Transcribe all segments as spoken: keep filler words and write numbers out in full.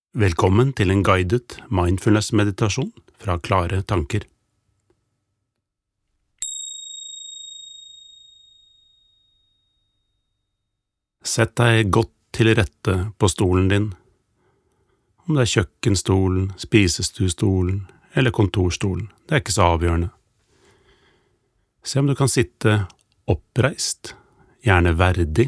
Velkommen til en guidet mindfulness-meditasjon fra Klare Tanker. Sett deg godt til rette på stolen din, om det er kjøkkenstolen, spisestuestolen eller kontorstolen, det er ikke så avgjørende. Se om du kan sitte oppreist, gjerne verdig,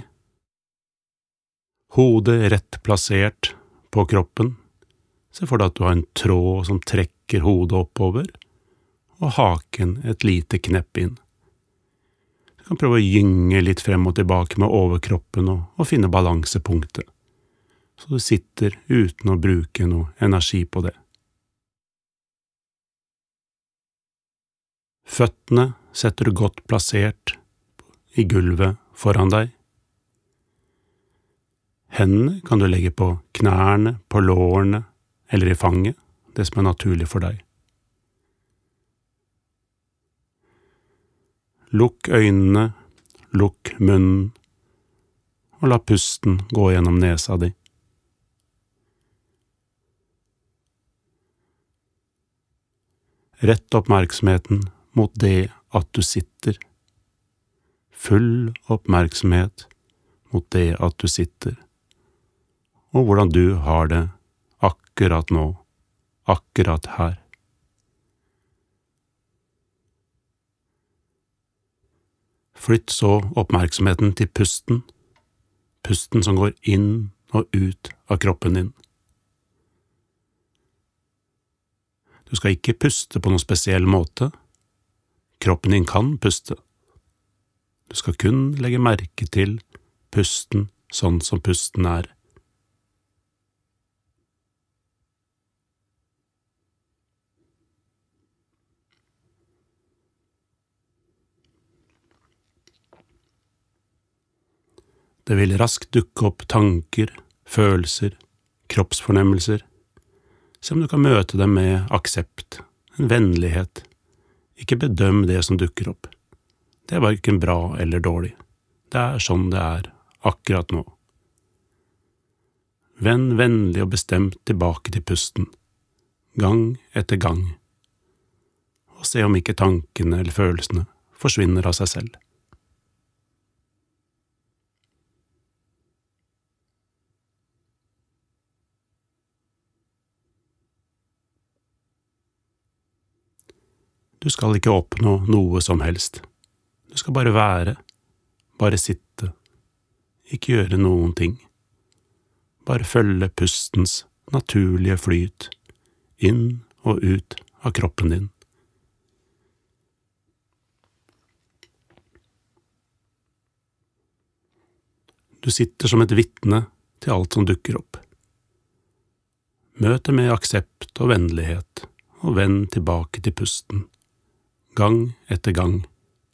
hodet rett plassert på kroppen. Se for deg at du har en tråd som trekker hodet oppover, og haken et lite knepp inn. Du kan prøve å gynge litt frem og tilbake med overkroppen og, og finne balansepunktet, så du sitter uten å bruke noe energi på det. Føttene setter du godt plassert i gulvet foran deg. Hendene kan du legge på knærne, på lårene eller i fanget, det som er naturlig for deg. Lukk øynene, lukk munnen, og la pusten gå gjennom nesa di. Rett oppmerksomheten mot det at du sitter. Full oppmerksomhet mot det at du sitter, og hvordan du har det akkurat nå, akkurat her. Flytt så oppmerksomheten til pusten, pusten som går inn og ut av kroppen din. Du skal ikke puste på noen spesiell måte. Kroppen din kan puste. Du skal kun legge merke til pusten sånn som pusten er. Det vil raskt dukke opp tanker, følelser, kroppsfornemmelser. Se om du kan møte dem med aksept, en vennlighet. Ikke bedøm det som dukker opp. Det er hverken bra eller dårlig. Det er sånn det er, akkurat nå. Vend vennlig og bestemt tilbake til pusten, gang etter gang, og se om ikke tankene eller følelsene forsvinner av seg selv. Du skal ikke oppnå noe som helst. Du skal bare være, bare sitte, ikke gjøre noen ting. Bare følge pustens naturlige flyt, inn og ut av kroppen din. Du sitter som et vitne til alt som dukker opp. Møt det med aksept og vennlighet, og vend tilbake til pusten. Gang etter gang.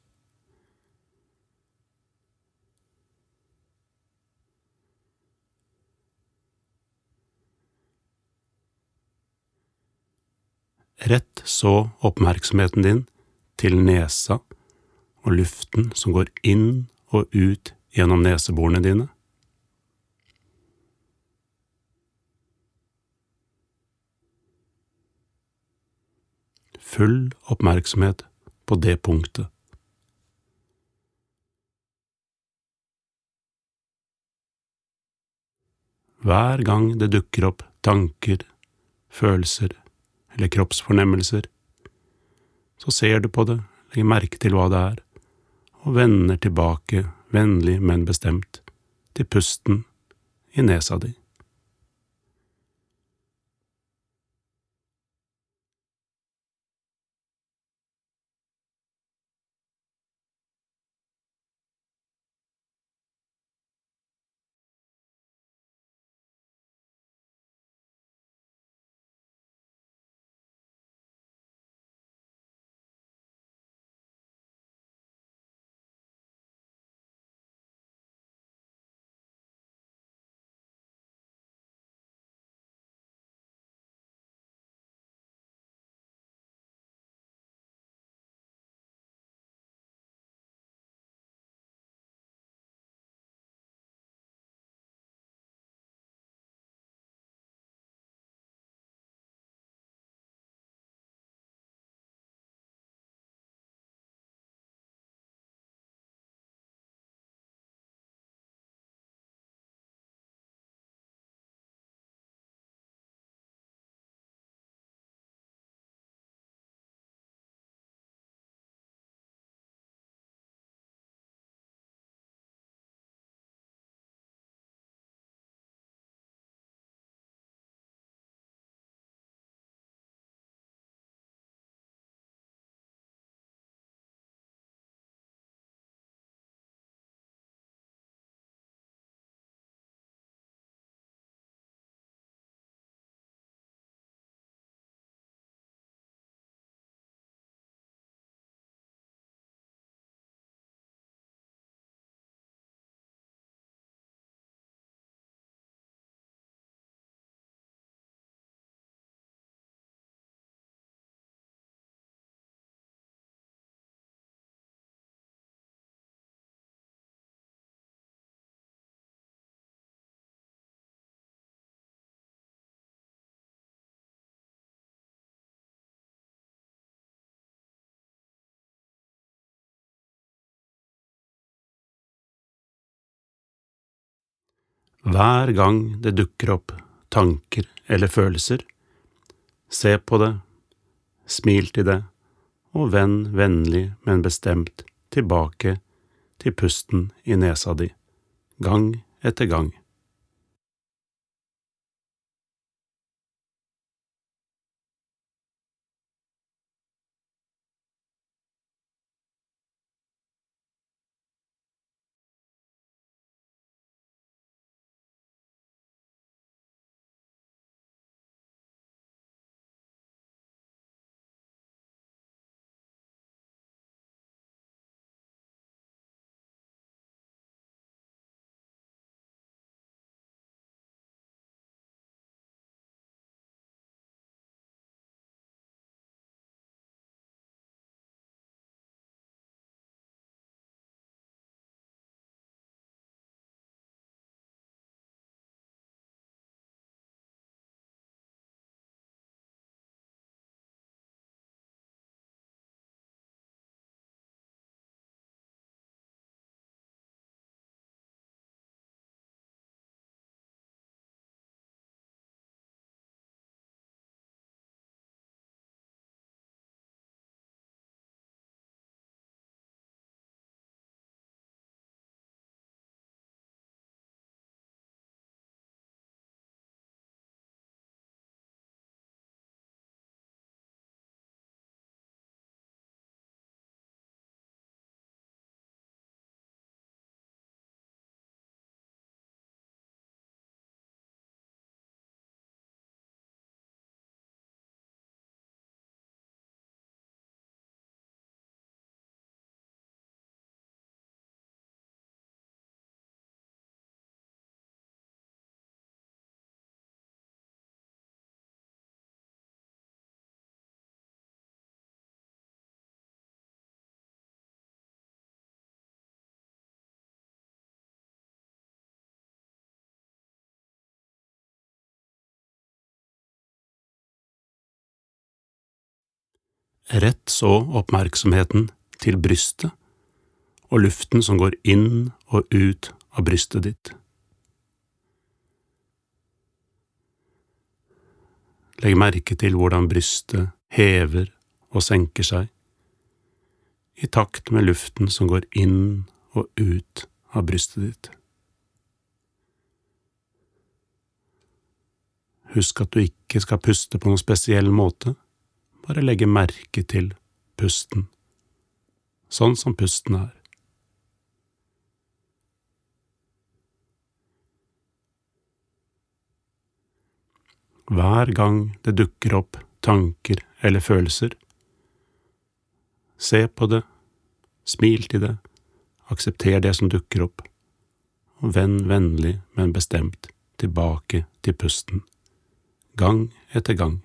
Rett så oppmerksomheten din til nesa og luften som går inn og ut gjennom neseborene dine. Full oppmerksomhet på det punktet. Hver gang det dukker opp tanker, følelser eller kroppsfornemmelser, så ser du på det, legger merke til hva det er, og vender tilbake, vennlig, men bestemt, til pusten i nesa di. Hver gang det dukker opp tanker eller følelser, se på det, smil til det, og vend vennlig, men bestemt tilbake til pusten i nesa di, gang etter gang. Rett så oppmerksomheten til brystet og luften som går inn og ut av brystet ditt. Legg merke til hvordan brystet hever og senker seg, i takt med luften som går inn og ut av brystet ditt. Husk at du ikke skal puste på noen spesiell måte, bare legge merke til pusten, sånn som pusten er. Hver gang det dukker opp tanker eller følelser, se på det, smil til det, aksepter det som dukker opp, og vend vennlig, men bestemt tilbake til pusten, gang etter gang.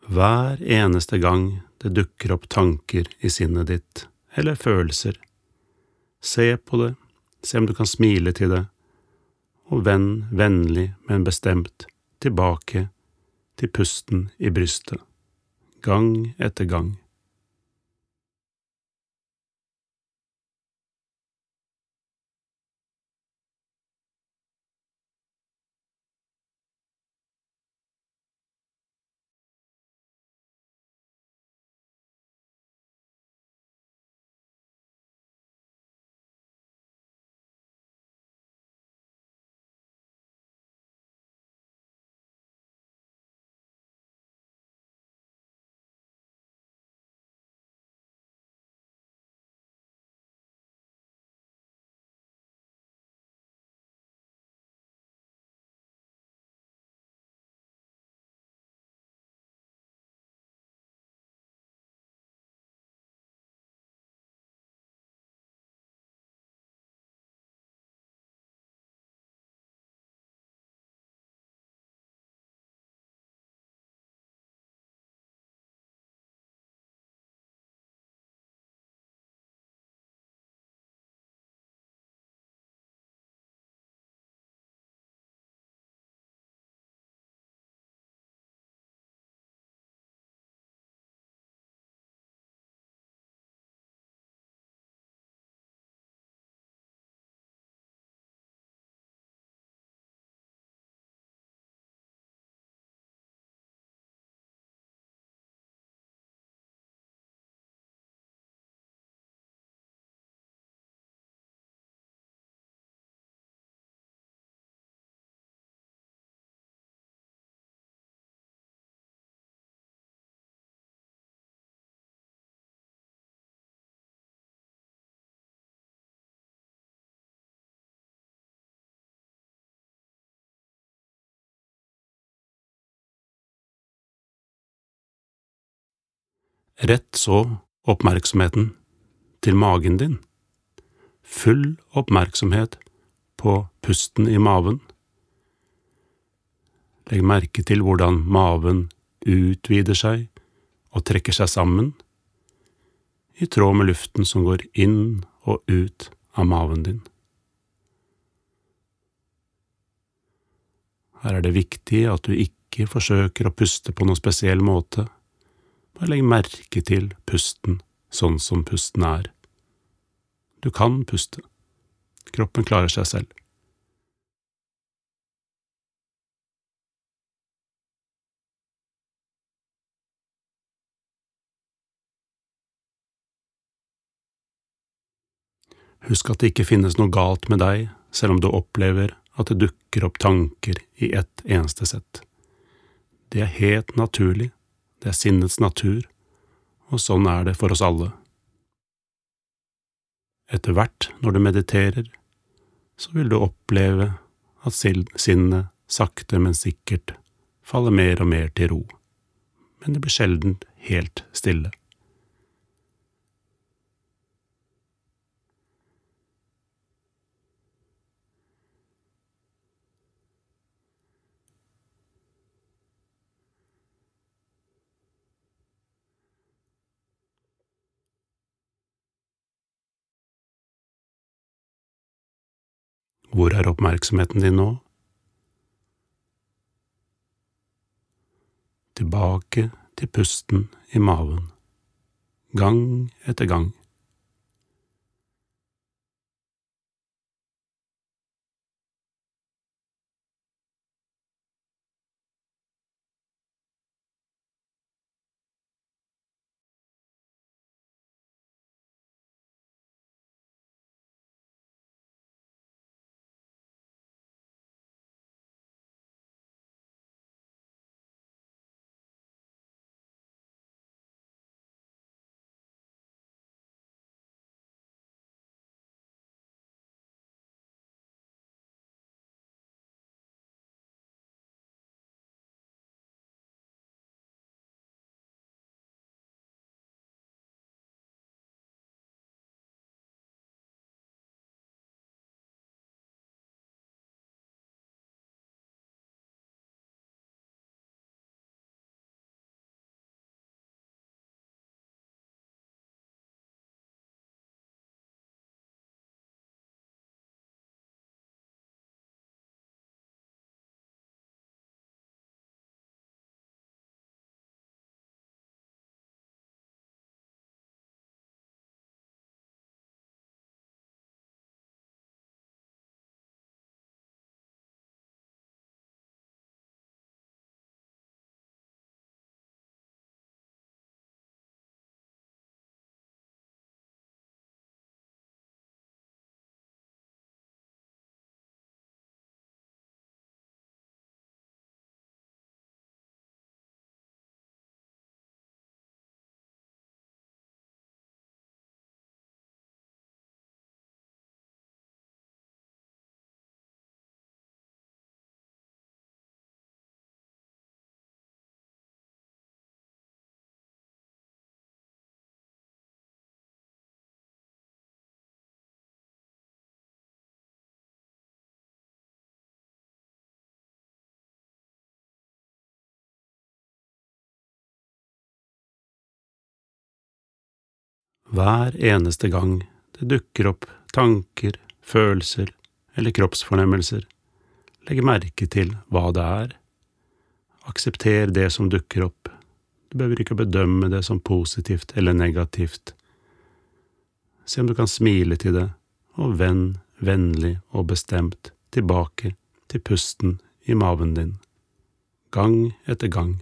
Hver eneste gang det dukker opp tanker i sinnet ditt, eller følelser, se på det, se om du kan smile til det, og vend vennlig, men bestemt tilbake til pusten i brystet, gang etter gang. Rett så oppmerksomheten til magen din. Full oppmerksomhet på pusten i maven. Legg merke til hvordan maven utvider seg og trekker seg sammen, i tråd med luften som går inn og ut av maven din. Her er det viktig at du ikke forsøker å puste på noen spesiell måte. Bare legg merke til pusten sånn som pusten er. Du kan puste. Kroppen klarer seg selv. Husk at det ikke finnes noe galt med deg, selv om du opplever at det dukker opp tanker i ett eneste sett. Det er helt naturlig, det er sinnets natur, og sånn er det for oss alle. Etter hvert når du mediterer, så vil du oppleve at sinnet sakte, men sikkert faller mer og mer til ro, men det blir sjelden helt stille. Hvor er oppmerksomheten din nå? Tilbake til pusten i maven, gang etter gang. Hver eneste gang det dukker opp tanker, følelser eller kroppsfornemmelser, legg merke til hva det er. Aksepter det som dukker opp. Du behøver ikke bedømme det som positivt eller negativt. Se om du kan smile til det, og vend vennlig og bestemt tilbake til pusten i maven din, gang etter gang.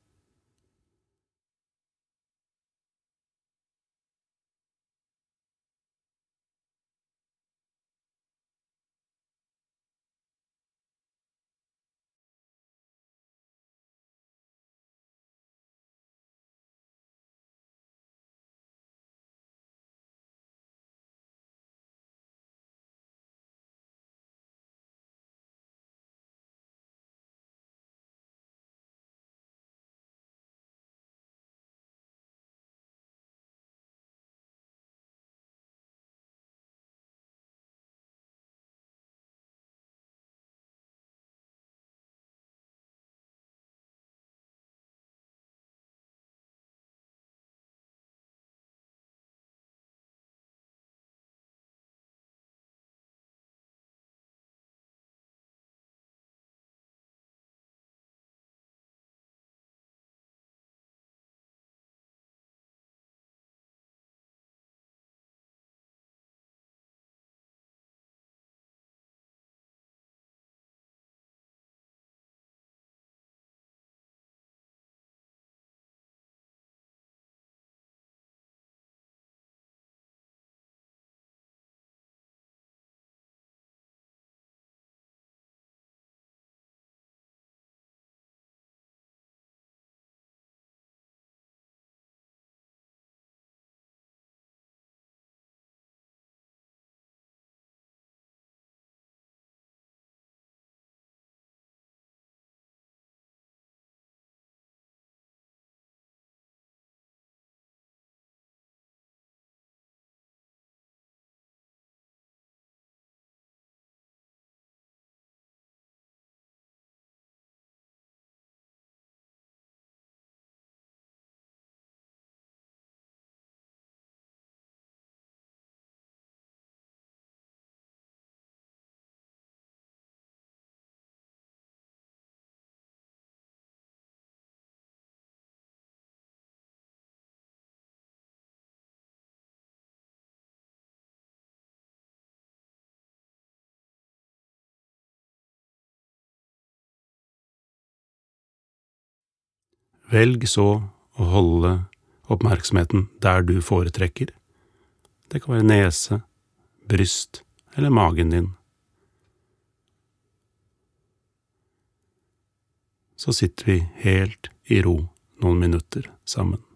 Velg så å holde oppmerksomheten der du foretrekker. Det kan være nese, bryst eller magen din. Så sitter vi helt i ro noen minutter sammen.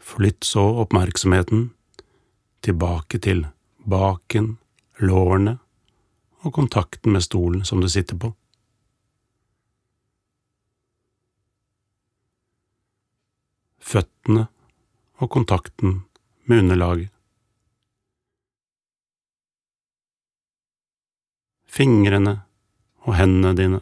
Flytt så oppmerksomheten tilbake til baken, lårene og kontakten med stolen som du sitter på. Føttene og kontakten med underlaget. Fingrene og hendene dine.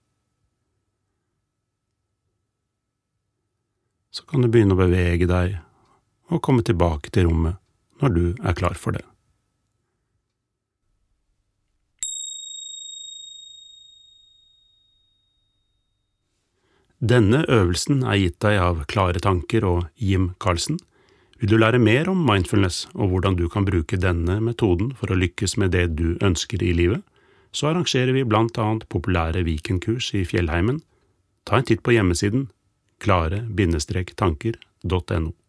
Så kan du begynne å bevege deg og komme tilbake til rommet når du er klar for det. Denne øvelsen er gitt deg av Klare Tanker og Jim Karlsen. Vil du lære mer om mindfulness og hvordan du kan bruke denne metoden for å lykkes med det du ønsker i livet, så arrangerer vi blant annet populære weekendkurs i Fjellheimen. Ta en titt på hjemmesiden klare tanker punktum no.